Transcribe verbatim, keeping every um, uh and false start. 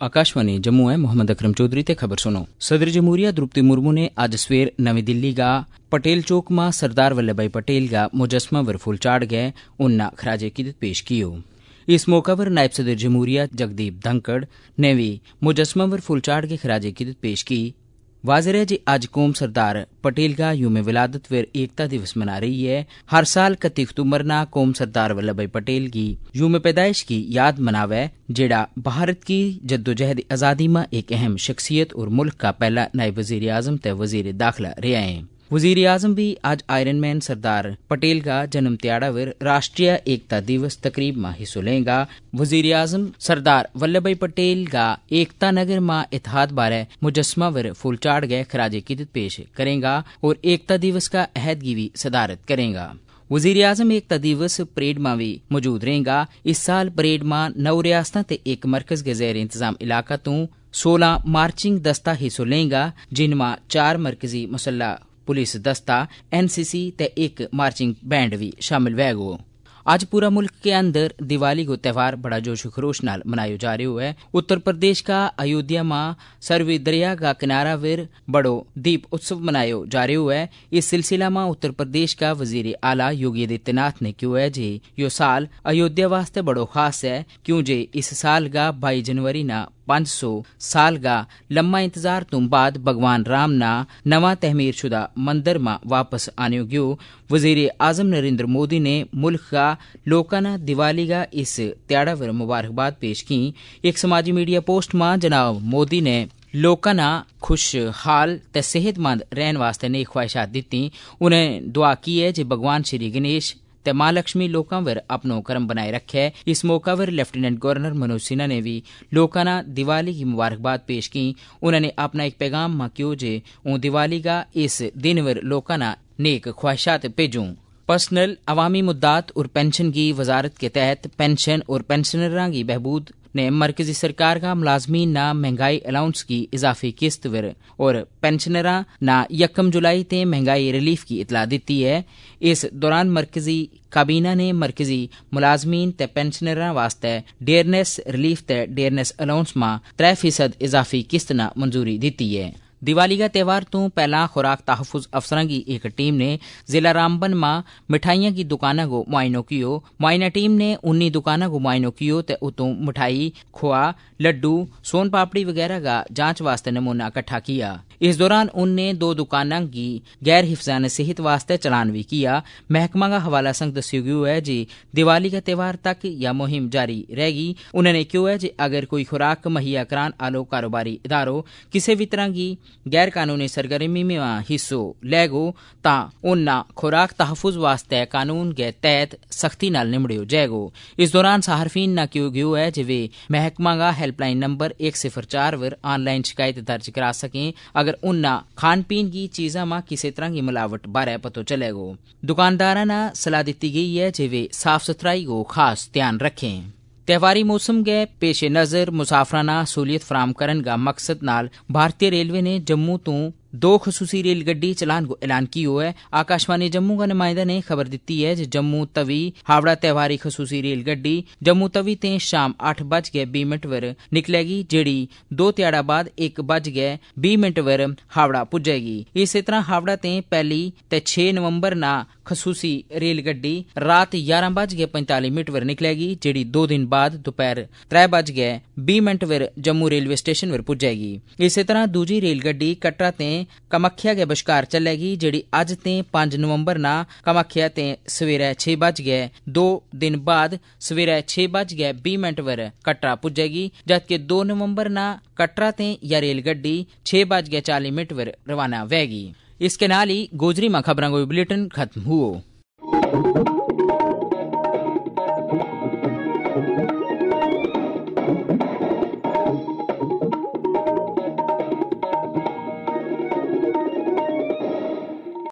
आकाशवाणी जम्मू है। मोहम्मद अकरम चौधरी ते खबर सुनो। सदर जमहूरिया द्रौपदी मुर्मू ने अज्ज सवेर नवी दिल्ली गा पटेल चौक में सरदार वल्लभ भाई पटेल गा मुजस्मा वर फूल चाढ़ गए उन्ना खराजे कीदत पेश कियो। इस मौका पर नायब सदर जमहूरिया जगदीप धनखड़ ने भी मुजस्मा वर फूल चाढ़ के खराजे कीदत पेश की। वाज़ेह है जी आज कौम सरदार पटेल का यूम विलादत वर एकता दिवस मना रही है। हर साल इकतीस अक्तूबर ना कौम सरदार वल्लभ भाई पटेल की यूम पैदाइश की याद मनावे, जेड़ा भारत की जद्दोजहद आज़ादी में एक अहम शख्सियत और मुल्क का पहला नायब वजीर आजम ते वजीर दाखिला रहा है। वजीर आजम भी आज आयरन मैन सरदार पटेल का जन्म त्याड़ा वर राष्ट्रीय एकता दिवस तकरीब में हिस्सों लेगा। वजीर आजम सरदार वल्लभ भाई पटेल का एकता नगर में इतिहाद बारे मुजस्मा वर फूल चाढ़ गए खराजे कीदत पेश करेगा और एकता दिवस का अहद की भी सदारत करेगा। वजीर आजम एकता दिवस परेड में भी मौजूद रहेगा। इस साल परेड में नौ रियासतां ते एक मरकज के ज़ेर इंतजाम इलाका तो सोलह मार्चिंग दस्ता हिस्सों लेगा, जिनमें चार मरकजी मुसल्ला पुलिस दस्ता, एनसीसी ते एक मार्चिंग बैंड भी शामिल वैगो। आज पूरा मुल्क के अंदर दिवाली को त्यौहार बड़ा जोश खरोश नाल मनायो जा रहा है। उत्तर प्रदेश का अयोध्या में सरवी दरिया का किनारा वर बड़ो दीप उत्सव मनायो जा रहा है। इस सिलसिला में उत्तर प्रदेश का वजीर आला योगी आदित्यनाथ ने क्यों है जे यो साल अयोध्या वास्ते बड़ो खास है, क्यों जे इस साल का बाईस जनवरी ना पांच सौ साल का लम्बा इंतजार तुम बाद भगवान राम ना नवा तहमीर शुदा मंदिर में वापस आने गयो। वजीर आजम नरेंद्र मोदी ने मुल्क का लोकाना दिवाली का इस त्याड़ा वर मुबारकबाद पेश की। एक समाजी मीडिया पोस्ट में जनाब मोदी ने लोकां ना खुशहाल ते सेहतमंद रहने वास्ते नेक ख्वाहिशात दी। उन्हें दुआ की है जे भगवान श्री गणेश ते मां लक्ष्मी लोकां वर अपनो करम बनाए रखे। इस मौका पर लेफ्टिनेंट गवर्नर मनोज सिन्हा ने भी लोकां ना दिवाली की मुबारकबाद पेश की। उन्होंने अपना एक पैगाम में क्यों जे ऊं दिवाली का इस दिन वर लोकां ना नेक ख्वाहिशात भेजूं। पर्सनल अवामी मुद्दात और पेंशन की वजारत के तहत पेंशन और पेंशनरां की बहबूद ने मरकजी सरकार का मुलाजमीन ना महंगाई अलाउंस की इजाफी किस्त वर और पेंशनरां ना यकम जुलाई ते महंगाई रिलीफ की इतला दी है। इस दौरान मरकजी काबीना ने मरकजी मुलाजमीन ते पेंशनरां वास्ते डेयरनेस रिलीफ ते डेयरनेस अलाउंस में त्रै फीसद इजाफी किस्त ना मंजूरी दी है। दिवाली का त्यौहार तो पहला खुराक तहफुज अफसरां की एक टीम ने जिला रामबन में मिठाइयां की दुकाना को मुआयनो कियो। मुआयना टीम ने उन्नी दुकाना को मुआयनो कियो ते उतों मिठाई, खोआ, लड्डू, सोन पापड़ी वगैरह का जांच वास्ते नमूना इकट्ठा किया। इस दौरान उनने दो दुकाना की गैर हिफाजत सेहत वास्ते चलान भी किया। महकमा का हवाला संग दस्यो गयो है जी दिवाली का त्यौहार तक यह मुहिम जारी रहेगी। उन्होंने क्यों है जी अगर कोई खुराक मुहैया करान आलो कारोबारी इदारो किसी भी तरह की गैर कानूनी सरगर्मी में हिस्सो लेगो ता उन्ना खुराक तहफुज वास्ते कानून के तहत सख्ती नाल निमड़ियो जाएगो। इस दौरान साहरफीन ना क्यों गयो है जे वे महकमा का हेल्पलाइन नंबर एक सिफर चार वर ऑनलाइन शिकायत दर्ज करा सकें अगर उन्ना खान पीन की चीजा में किसी तरह की मिलावट बारे पतो चलेगो। दुकानदारा ना सलाह दी गई है जे वे साफ सुथराई को खास ध्यान रखें। त्यौहारी मौसम के पेश नज़र मुसाफराना सहूलियत फराम करन का मकसद नाल भारतीय रेलवे ने जम्मू तो दो खसूसी रेलगड्डी चलान को ऐलान कियो है। आकाशवाणी जम्मू का नुमाइंदा ने खबर दी है कि जम्मू तवी हावड़ा त्यौहारी खसूसी रेलगड्डी जम्मू तवी ते शाम आठ बज गए बी मिनट वर निकलेगी, जेड़ी दो त्याड़ा बाद एक बज गए बी मिनट वर हावड़ा पुजेगी। इसी तरह हावड़ा ते पहली ते छे नवंबर ना खसूसी रेलगड्डी रात ग्यारह बज गए पैंताली मिनट वर निकलेगी, जेड़ी दो दिन बाद दोपहर त्रै बज गए बी मिनट वर जम्मू रेलवे स्टेशन वर पुजेगी। इसी तरह दूजी रेलगड्डी कटरा ते कमाख्या के बश्कार चलेगी, जेड़ी अज ते पांच नवंबर ना कमाख्या ते सवेरे छे बज गए दो दिन बाद सवेरे छे बज गए बी मिनट वर कटरा पुजेगी, जबकि दो नवंबर ना कटरा ते यह रेलगड्डी छे बज गए चाली मिनट वर रवाना होगी। इसके नाल ही गोजरी में खबरों को बुलेटिन खत्म हुआ।